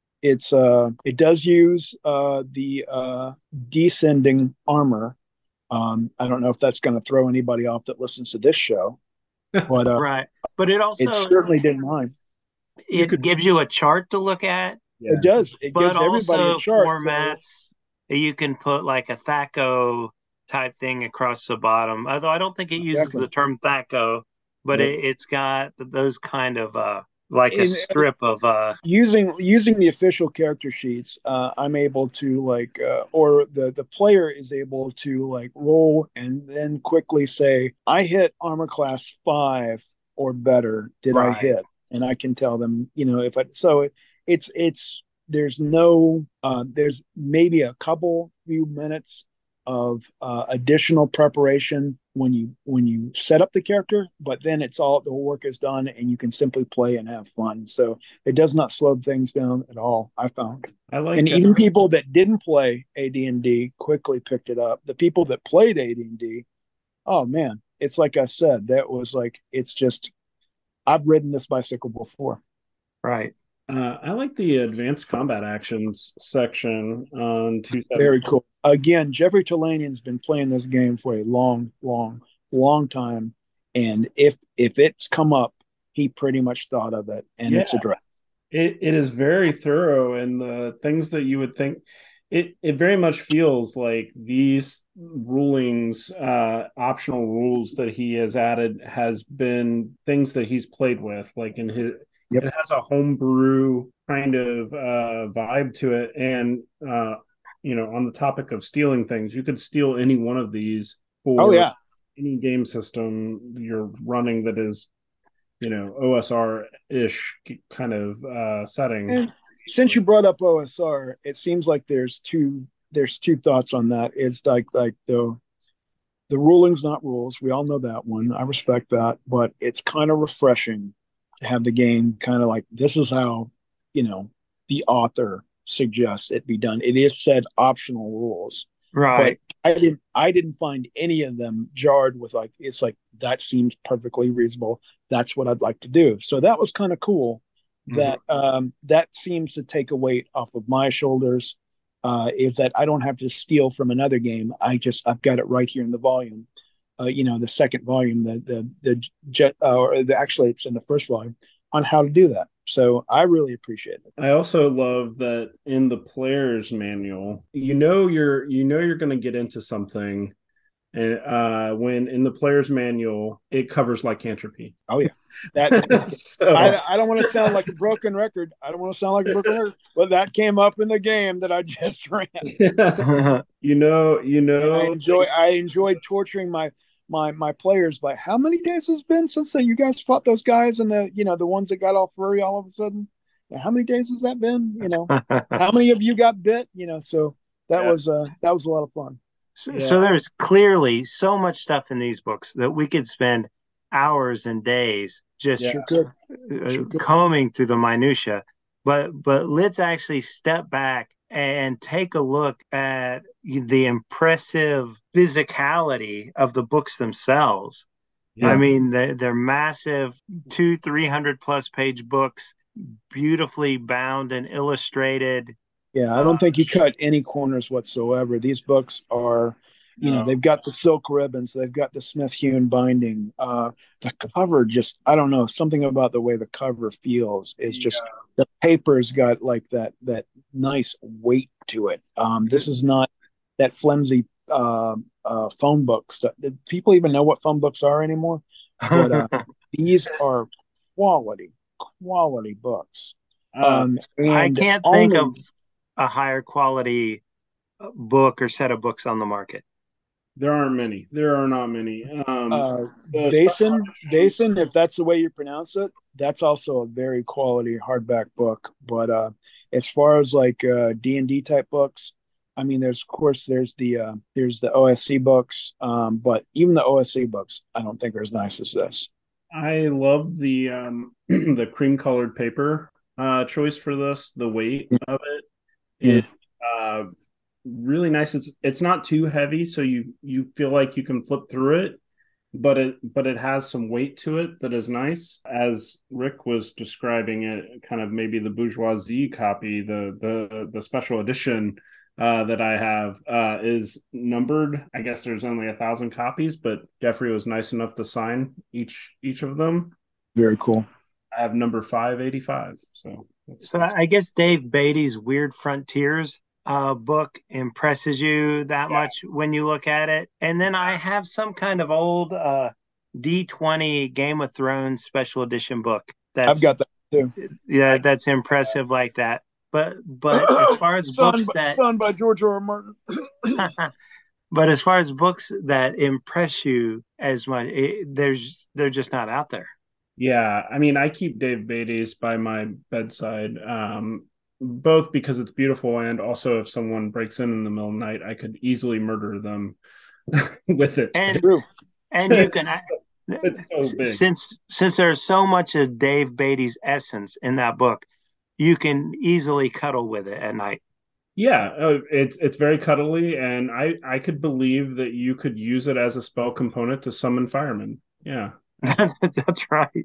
it does use the descending armor. I don't know if that's going to throw anybody off that listens to this show, but Right. But it it also certainly didn't mind. it gives you a chart to look at, Yeah. It does. It but gives everybody a also chart. So formats. You can put like a THAC0 type thing across the bottom. Although I don't think it uses exactly. the term THAC0, but Yep. it's got those kind of like a In strip of using the official character sheets, I'm able to or the player is able to like roll and then quickly say, I hit armor class 5 or better. Did I right. hit? And I can tell them, if I so it's there's no there's maybe a couple few minutes of additional preparation when you set up the character, but then it's all the work is done and you can simply play and have fun. So it does not slow things down at all, I found. I And like even people that didn't play AD&D quickly picked it up. The people that played AD&D, oh man, it's like I said, that was like it's just I've ridden this bicycle before. Right. I like the advanced combat actions section on 270. Very cool. Again, Jeffrey Talanian's been playing this game for a long, long, long time, and if it's come up, he pretty much thought of it, and Yeah. it's addressed. It is very thorough, and the things that you would think it very much feels like these rulings, optional rules that he has added, has been things that he's played with, like in his. Yep. It has a homebrew kind of vibe to it, and on the topic of stealing things, you could steal any one of these for Oh yeah. any game system you're running that is OSR ish kind of setting. And since you brought up OSR, it seems like there's two thoughts on that. It's like the rulings, not rules. We all know that one. I respect that, but it's kind of refreshing to have the game kind of like this is how the author suggests it be done. It is said optional rules, but Right. I didn't find any of them jarred with like it's like that seems perfectly reasonable. That's what I'd like to do. So that was kind of cool. That that seems to take a weight off of my shoulders. Is that I don't have to steal from another game. I've got it right here in the volume. The second volume, the jet, actually it's in the first volume on how to do that. So I really appreciate it. I also love that in the player's manual, you're going to get into something And when in the player's manual, it covers lycanthropy. Oh yeah, that So I don't want to sound like a broken record. I don't want to sound like a broken record, but that came up in the game that I just ran, and I enjoyed torturing my players by how many days has it been since you guys fought those guys and the ones that got all furry all of a sudden. How many days has that been? How many of you got bit? So yeah, that was a lot of fun. So there's clearly so much stuff in these books that we could spend hours and days just Sure could. Sure could. combing through the minutia. But let's actually step back and take a look at the impressive physicality of the books themselves. I yeah. mean, they're massive, 300 plus page books, beautifully bound and illustrated. Yeah, I don't think you cut any corners whatsoever. These books are, No. they've got the silk ribbons, they've got the Smith hewn binding. The cover just, I don't know, something about the way the cover feels is just Yeah. the paper's got like that nice weight to it. This is not that flimsy phone book stuff. Do people even know what phone books are anymore? But these are quality, quality books. Uh, I And can't think of only a higher quality book or set of books on the market. there aren't many. There are not many. uh The special edition. Dason, if that's the way you pronounce it, that's also a very quality hardback book. But as far as like D&D type books, I mean, there's of course there's the OSC books, but even the OSC books I don't think are as nice as this. I love the the cream colored paper choice for this. The weight of it Yeah. is uh, really nice. It's not too heavy, so you feel like you can flip through it, but it has some weight to it that is nice. As Rick was describing it, kind of maybe the bourgeoisie copy, the special edition that I have is numbered. I guess there's only 1,000 copies, but Jeffrey was nice enough to sign each of them. Very cool. I have number 585. So So I guess Dave Beatty's Weird Frontiers book impresses you that yeah. much when you look at it. And then I have some kind of old D20 Game of Thrones special edition book I've that's got that too. that's impressive like that. But as far as books that Son by George R. R. Martin. but as far as books that impress you as much, they're just not out there. Yeah, I mean, I keep Dave Beatty's by my bedside, both because it's beautiful and also if someone breaks in the middle of the night, I could easily murder them with it. And True. and you It's, can it's so big. since there's so much of Dave Beatty's essence in that book, you can easily cuddle with it at night. Yeah, it's very cuddly, and I could believe that you could use it as a spell component to summon firemen. Yeah. That's right.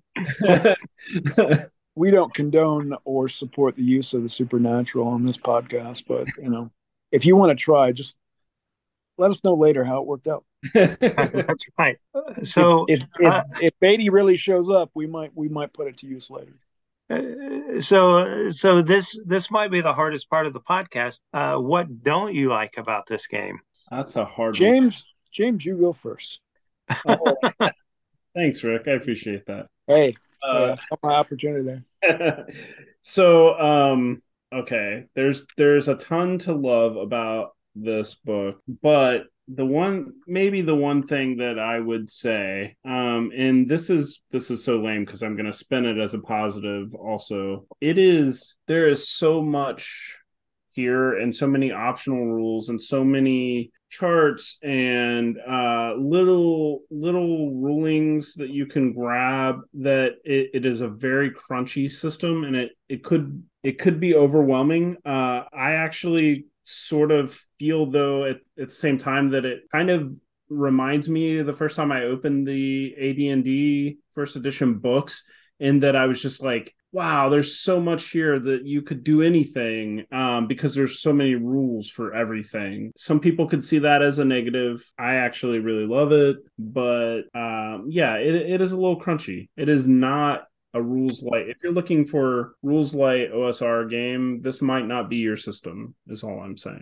We don't condone or support the use of the supernatural on this podcast, but if you want to try, just let us know later how it worked out. That's right. So If Beatty really shows up, we might put it to use later. so this might be the hardest part of the podcast. What don't you like about this game? That's a hard one. James, you go first. Oh, thanks, Rick. I appreciate that. Hey, I saw my opportunity there. So, okay, there's a ton to love about this book, but the one thing that I would say, and this is so lame because I'm going to spin it as a positive. Also, there is so much here and so many optional rules and so many charts and little rulings that you can grab that it is a very crunchy system, and it could be overwhelming. I actually sort of feel though at the same time that it kind of reminds me of the first time I opened the AD&D first edition books, in that I was just like, wow, there's so much here that you could do anything, because there's so many rules for everything. Some people could see that as a negative. I actually really love it, but yeah, it is a little crunchy. It is not a rules light. If you're looking for rules light OSR game, this might not be your system, is all I'm saying.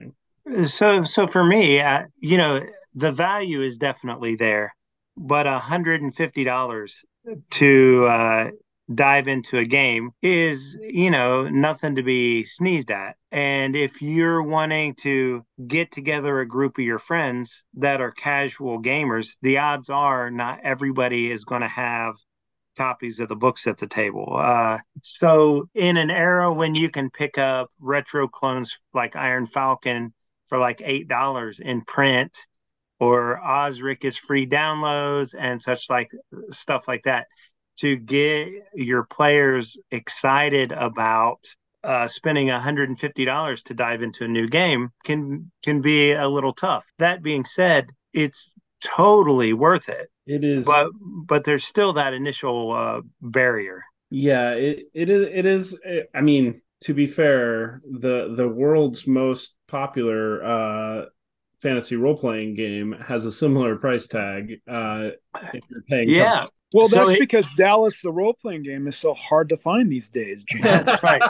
So for me, the value is definitely there, but $150 to dive into a game is, nothing to be sneezed at. And if you're wanting to get together a group of your friends that are casual gamers, the odds are not everybody is going to have copies of the books at the table. So, in an era when you can pick up retro clones like Iron Falcon for like $8 in print, or Osric is free downloads and such like stuff like that, to get your players excited about spending $150 to dive into a new game can be a little tough. That being said, it's totally worth it, It is. but there's still that initial barrier. Yeah, it is. I mean, to be fair, the world's most popular fantasy role playing game has a similar price tag. If you're paying cover. Yeah. Well, So that's because Dallas, the role playing game, is so hard to find these days, James. that's right.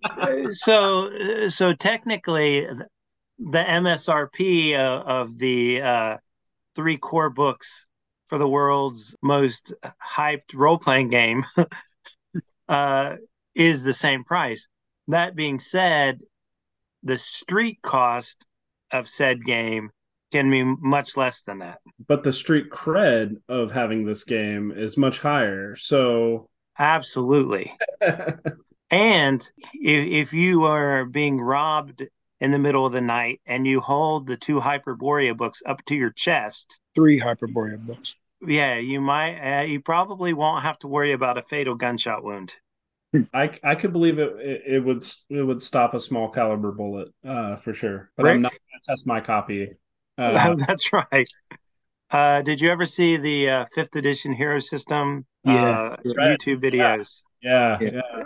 So technically, the MSRP of the three core books for the world's most hyped role playing game uh, is the same price. That being said, the street cost of said game can be much less than that. But the street cred of having this game is much higher. So Absolutely. And if you are being robbed in the middle of the night and you hold the two Hyperborea books up to your chest, 3 Hyperborea books. yeah, you probably won't have to worry about a fatal gunshot wound. I could believe it would stop a small caliber bullet for sure. But I'm Rick, not going to test my copy. Uh, that's right. Did you ever see the fifth edition Hero System Yeah, YouTube yeah, videos? yeah, yeah. yeah.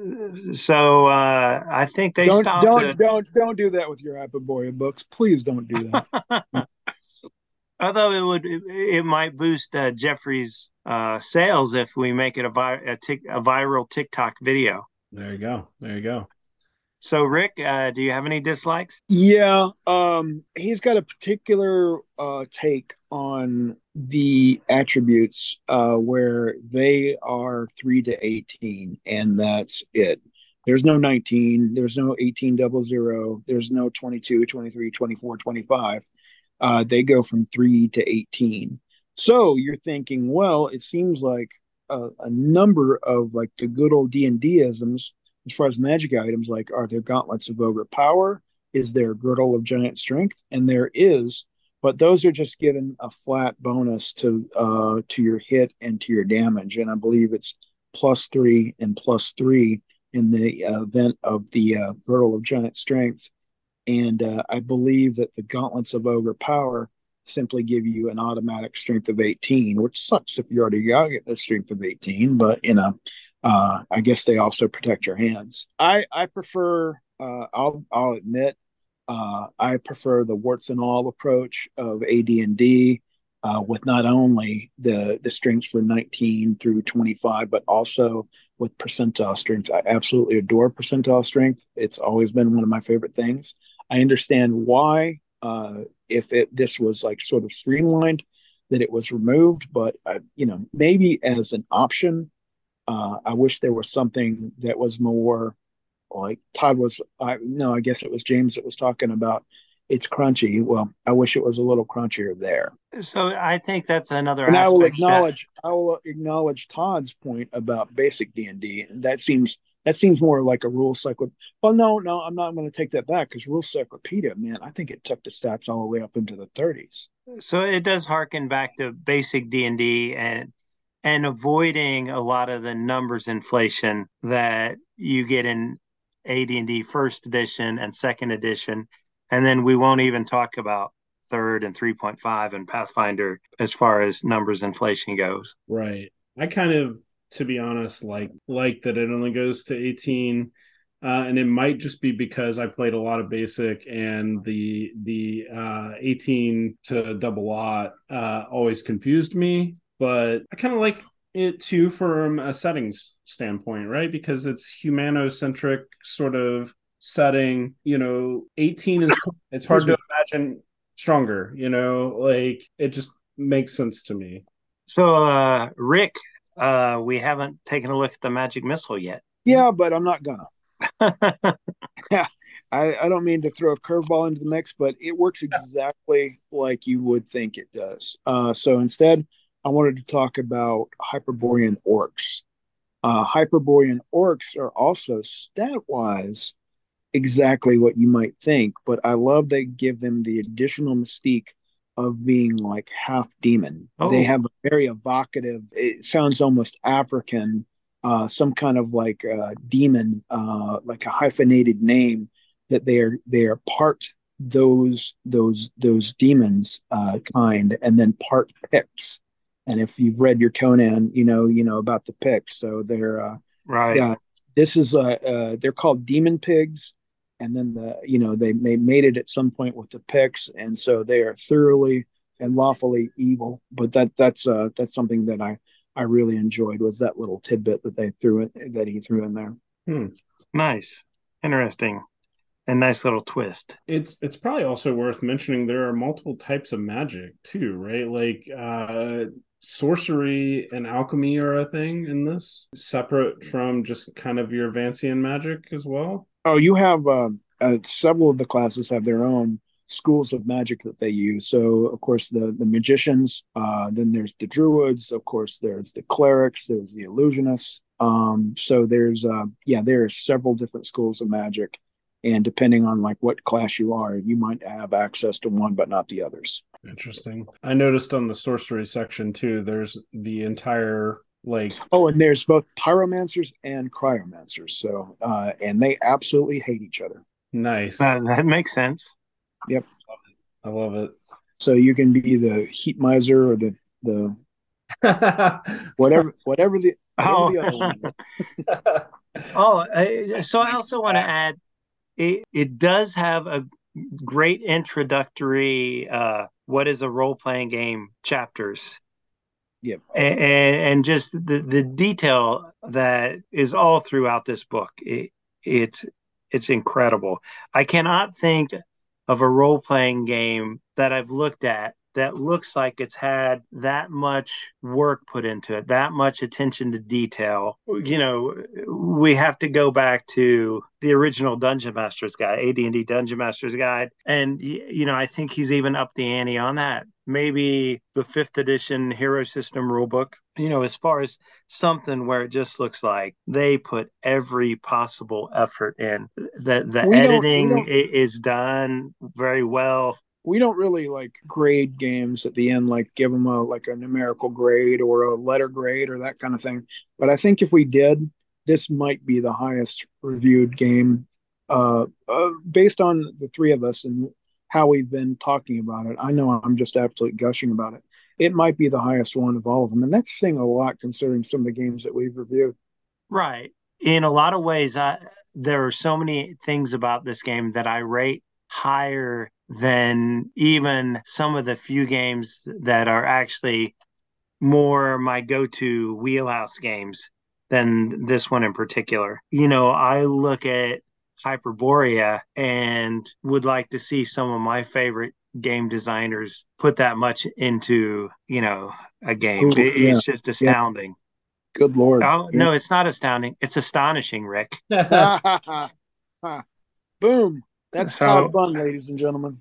So I think they Don't stopped don't it. don't do that with your Hyperborea books. Please don't do that. Although it might boost Jeffrey's sales if we make it a viral TikTok video. There you go. There you go. So Rick, do you have any dislikes? Yeah, he's got a particular take on the attributes where they are 3 to 18, and that's it. There's no 19, there's no 1800, there's no 22, 23, 24, 25. They go from 3 to 18. So you're thinking, well, it seems like a number of like the good old D&D isms as far as magic items, like are there gauntlets of ogre power? Is there girdle of giant strength? And there is, but those are just given a flat bonus to your hit and to your damage. And I believe it's +3 and +3 in the event of the girdle of giant strength. And I believe that the gauntlets of ogre power simply give you an automatic strength of 18, which sucks if you already got a strength of 18, but I guess they also protect your hands. I prefer I'll admit I prefer the warts and all approach of AD&D with not only the strengths for 19 through 25, but also with percentile strength. I absolutely adore percentile strength. It's always been one of my favorite things. I understand why, if this was like sort of streamlined, that it was removed, but maybe as an option, I wish there was something that was more like Todd was. No, I guess it was James that was talking about. It's crunchy. Well, I wish it was a little crunchier there. So I think that's another And aspect that I will acknowledge Todd's point about basic D&D. And that seems more like a rule cycle. Well, no, I'm not going to take that back because rule cyclopedia, man, I think it took the stats all the way up into the 30s. so it does harken back to basic D&D and avoiding a lot of the numbers inflation that you get in AD&D first edition and second edition, and then we won't even talk about third and 3.5 and Pathfinder as far as numbers inflation goes. Right. I kind of, to be honest, like that it only goes to 18. And it might just be because I played a lot of basic and the 18 to double aught always confused me. But I kind of like it too from a settings standpoint, right? Because it's humanocentric sort of setting, 18 is cool. It's hard to imagine stronger, like it just makes sense to me. So, Rick, we haven't taken a look at the magic missile yet. Yeah, but I'm not gonna. Yeah, I don't mean to throw a curveball into the mix, but it works exactly like you would think it does. So instead, I wanted to talk about Hyperborean orcs. Hyperborean orcs are also stat-wise exactly what you might think, but I love they give them the additional mystique of being like half demon. They Oh, have a very evocative, it sounds almost African, some kind of like demon, like a hyphenated name that they are part those demons kind, and then part Picts. And if you've read your Conan, you know about the Picts. So right. yeah, this is they're called demon pigs, and then they made it at some point with the Picts, and so they are thoroughly and lawfully evil. But that's something that I really enjoyed, was that little tidbit that he threw in there. Hmm. Nice. Interesting. And nice little twist. It's probably also worth mentioning there are multiple types of magic too, right? Like sorcery and alchemy are a thing in this, separate from just kind of your Vancian magic as well. Oh, you have several of the classes have their own schools of magic that they use. So, of course, the magicians. Then there's the druids. Of course, there's the clerics. There's the illusionists. So there are several different schools of magic, and depending on like what class you are, you might have access to one but not the others. Interesting. I noticed on the sorcery section too, there's the entire like Oh, and there's both pyromancers and cryomancers. So, and they absolutely hate each other. nice. That makes sense. Yep. I love it. So you can be the heat miser or the whatever Oh, the other one is. so I also want to add it does have a great introductory what is a role playing game chapters Yep. and just the detail that is all throughout this book. It's it's incredible. I cannot think of a role playing game that I've looked at that looks like it's had that much work put into it, that much attention to detail. We have to go back to the original Dungeon Master's Guide, AD&D Dungeon Master's Guide, and I think he's even upped the ante on that. Maybe the fifth edition Hero System rulebook, as far as something where it just looks like they put every possible effort in. The We don't we editing don't is done very well. we don't really like grade games at the end, like give them a numerical grade or a letter grade or that kind of thing. But I think if we did, this might be the highest reviewed game, based on the three of us and how we've been talking about it. I know I'm just absolutely gushing about it. It might be the highest one of all of them, and that's saying a lot considering some of the games that we've reviewed. Right. In a lot of ways, there are so many things about this game that I rate higher than even some of the few games that are actually more my go-to wheelhouse games than this one in particular. I look at Hyperborea and would like to see some of my favorite game designers put that much into, a game. Oh yeah, It's just yeah. astounding. Good Lord. Oh, Yeah. no, it's not astounding. It's astonishing, Rick. Boom. That's Todd So Bunn, ladies and gentlemen.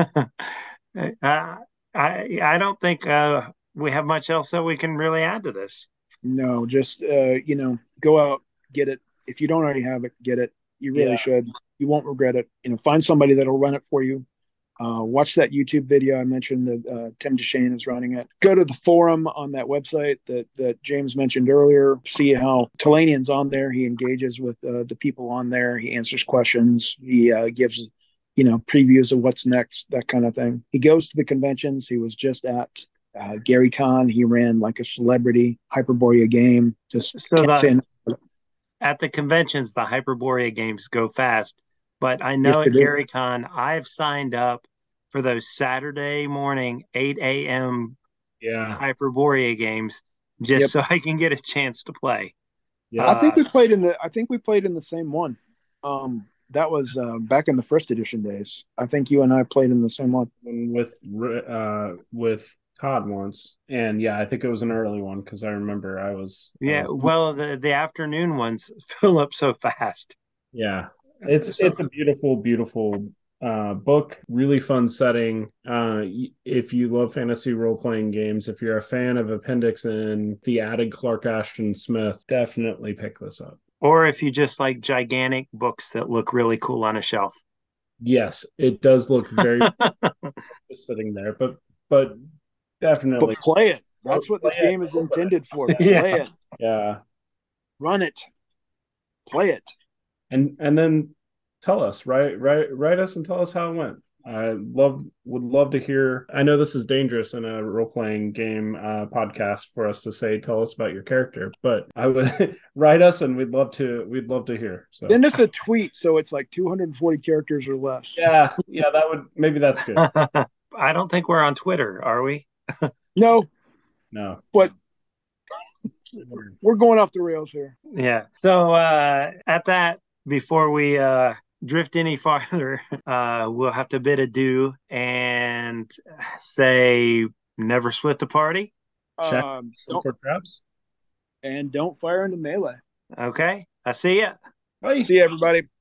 I don't think we have much else that we can really add to this. No, just go out, get it. If you don't already have it, get it. You really Yeah. should. You won't regret it. Find somebody that'll run it for you. Watch that YouTube video I mentioned that Tim Deshane is running it. Go to the forum on that website that James mentioned earlier. See how Talanian's on there. He engages with the people on there. He answers questions. He gives previews of what's next, that kind of thing. He goes to the conventions. He was just at Gary Con. He ran like a celebrity Hyperborea game. Just So can't say the enough. at the conventions, the Hyperborea games go fast, but I Yes, know they at do. GaryCon, I've signed up for those Saturday morning 8 a.m. Yeah. Hyperborea games just Yep. so I can get a chance to play. Yeah. I think we played in the same one. That was back in the first edition days. I think you and I played in the same one. With Todd once, and yeah, I think it was an early one because I remember I was Yeah, well, the afternoon ones fill up so fast. yeah, So, it's a beautiful book, really fun setting. If you love fantasy role playing games, if you're a fan of Appendix and the added Clark Ashton Smith, definitely pick this up. or if you just like gigantic books that look really cool on a shelf. Yes, it does look very just sitting there, but definitely But play it. That's what play this it. game is intended for. Yeah. Play it. Yeah, Run it. Play it. and then tell us, write us and tell us how it went. Would love to hear. I know this is dangerous in a role playing game podcast for us to say, tell us about your character, but I would write us and we'd love to hear. So Send us a tweet so it's like 240 characters or less. yeah, that would maybe that's good. I don't think we're on Twitter, are we? No, No, but we're going off the rails here. Yeah. So at that, before we drift any farther, we'll have to bid adieu and say never split the party. check Don't, for traps. and don't fire into melee. Okay. I see ya. Bye. See you, everybody.